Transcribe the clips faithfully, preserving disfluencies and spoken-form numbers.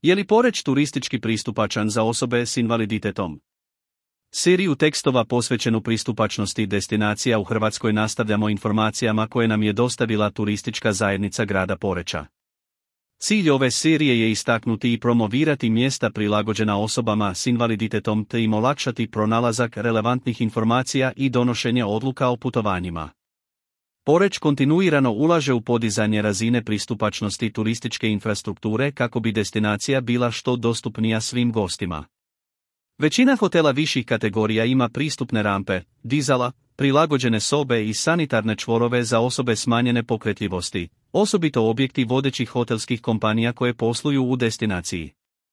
Je li Poreč turistički pristupačan za osobe s invaliditetom? Seriju tekstova posvećenu pristupačnosti destinacija u Hrvatskoj nastavljamo informacijama koje nam je dostavila turistička zajednica grada Poreča. Cilj ove serije je istaknuti i promovirati mjesta prilagođena osobama s invaliditetom te im olakšati pronalazak relevantnih informacija i donošenje odluka o putovanjima. Poreč kontinuirano ulaže u podizanje razine pristupačnosti turističke infrastrukture kako bi destinacija bila što dostupnija svim gostima. Većina hotela viših kategorija ima pristupne rampe, dizala, prilagođene sobe i sanitarne čvorove za osobe smanjene pokretljivosti, osobito objekti vodećih hotelskih kompanija koje posluju u destinaciji.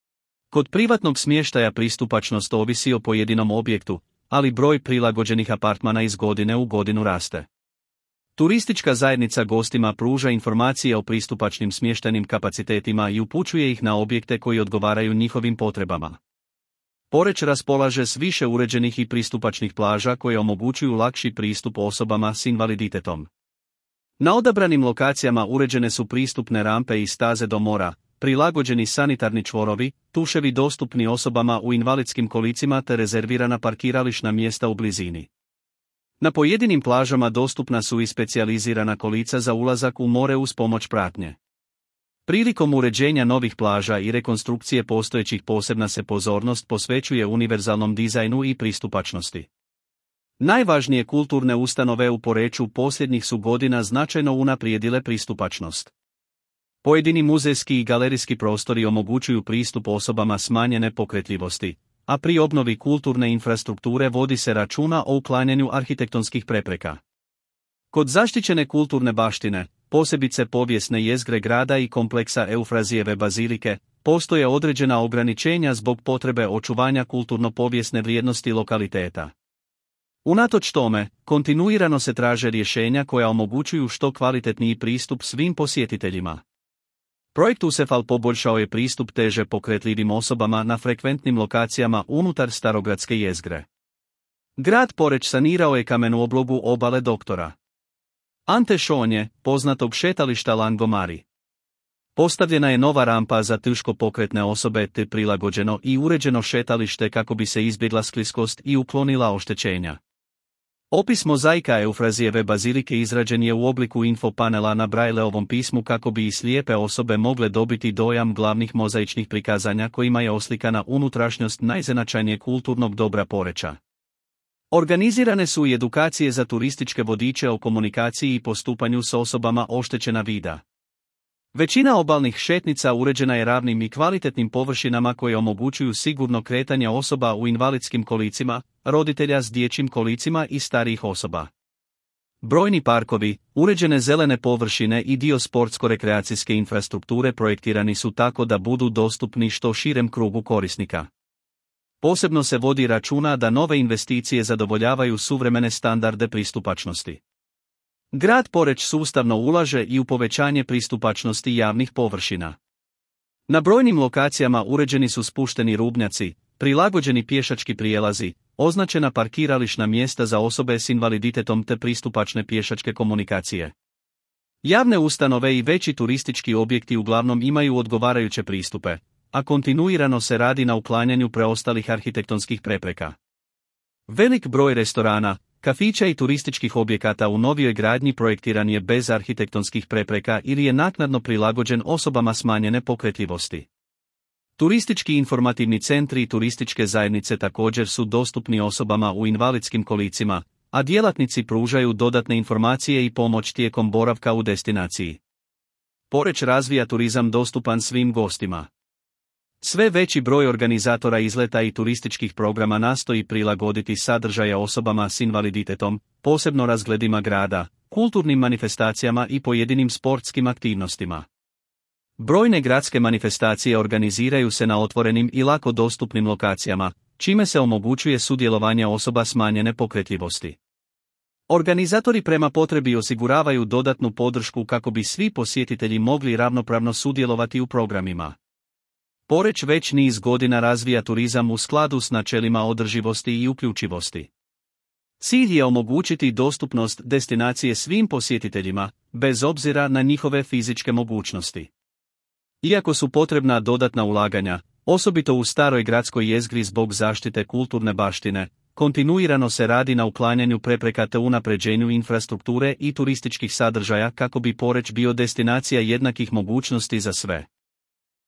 Kod privatnog smještaja pristupačnost ovisi o pojedinom objektu, ali broj prilagođenih apartmana iz godine u godinu raste. Turistička zajednica gostima pruža informacije o pristupačnim smještajnim kapacitetima i upućuje ih na objekte koji odgovaraju njihovim potrebama. Poreč raspolaže s više uređenih i pristupačnih plaža koje omogućuju lakši pristup osobama s invaliditetom. Na odabranim lokacijama uređene su pristupne rampe i staze do mora, prilagođeni sanitarni čvorovi, tuševi dostupni osobama u invalidskim kolicima te rezervirana parkirališna mjesta u blizini. Na pojedinim plažama dostupna su i specijalizirana kolica za ulazak u more uz pomoć pratnje. Prilikom uređenja novih plaža i rekonstrukcije postojećih posebna se pozornost posvećuje univerzalnom dizajnu i pristupačnosti. Najvažnije kulturne ustanove u Poreču posljednjih su godina značajno unaprijedile pristupačnost. Pojedini muzejski i galerijski prostori omogućuju pristup osobama smanjene pokretljivosti, a pri obnovi kulturne infrastrukture vodi se računa o uklanjanju arhitektonskih prepreka. Kod zaštićene kulturne baštine, posebice povijesne jezgre grada i kompleksa Eufrazijeve bazilike, postoje određena ograničenja zbog potrebe očuvanja kulturno-povijesne vrijednosti lokaliteta. Unatoč tome, kontinuirano se traže rješenja koja omogućuju što kvalitetniji pristup svim posjetiteljima. Projekt Usefal poboljšao je pristup teže pokretljivim osobama na frekventnim lokacijama unutar starogradske jezgre. Grad Poreč sanirao je kamenu oblogu obale doktora Ante Šonje, poznatog šetališta Langomari. Postavljena je nova rampa za teško pokretne osobe te prilagođeno i uređeno šetalište kako bi se izbjegla skliskost i uklonila oštećenja. Opis mozaika Eufrazijeve bazilike izrađen je u obliku infopanela na Brajleovom pismu kako bi i slijepe osobe mogle dobiti dojam glavnih mozaičnih prikazanja kojima je oslikana unutrašnjost najznačajnijeg kulturnog dobra Poreča. Organizirane su i edukacije za turističke vodiče o komunikaciji i postupanju s osobama oštećena vida. Većina obalnih šetnica uređena je ravnim i kvalitetnim površinama koje omogućuju sigurno kretanje osoba u invalidskim kolicima, roditelja s dječjim kolicima i starijih osoba. Brojni parkovi, uređene zelene površine i dio sportsko-rekreacijske infrastrukture projektirani su tako da budu dostupni što širem krugu korisnika. Posebno se vodi računa da nove investicije zadovoljavaju suvremene standarde pristupačnosti. Grad Poreč sustavno ulaže i u povećanje pristupačnosti javnih površina. Na brojnim lokacijama uređeni su spušteni rubnjaci, prilagođeni pješački prijelazi, označena parkirališna mjesta za osobe s invaliditetom te pristupačne pješačke komunikacije. Javne ustanove i veći turistički objekti uglavnom imaju odgovarajuće pristupe, a kontinuirano se radi na uklanjanju preostalih arhitektonskih prepreka. Velik broj restorana, kafića i turističkih objekata u novijoj gradnji projektiran je bez arhitektonskih prepreka ili je naknadno prilagođen osobama smanjene pokretljivosti. Turistički informativni centri i turističke zajednice također su dostupni osobama u invalidskim kolicima, a djelatnici pružaju dodatne informacije i pomoć tijekom boravka u destinaciji. Poreč razvija turizam dostupan svim gostima. Sve veći broj organizatora izleta i turističkih programa nastoji prilagoditi sadržaje osobama s invaliditetom, posebno razgledima grada, kulturnim manifestacijama i pojedinim sportskim aktivnostima. Brojne gradske manifestacije organiziraju se na otvorenim i lako dostupnim lokacijama, čime se omogućuje sudjelovanje osoba smanjene pokretljivosti. Organizatori prema potrebi osiguravaju dodatnu podršku kako bi svi posjetitelji mogli ravnopravno sudjelovati u programima. Poreč već niz godina razvija turizam u skladu s načelima održivosti i uključivosti. Cilj je omogućiti dostupnost destinacije svim posjetiteljima, bez obzira na njihove fizičke mogućnosti. Iako su potrebna dodatna ulaganja, osobito u staroj gradskoj jezgri zbog zaštite kulturne baštine, kontinuirano se radi na uklanjanju prepreka te unapređenju infrastrukture i turističkih sadržaja kako bi Poreč bio destinacija jednakih mogućnosti za sve.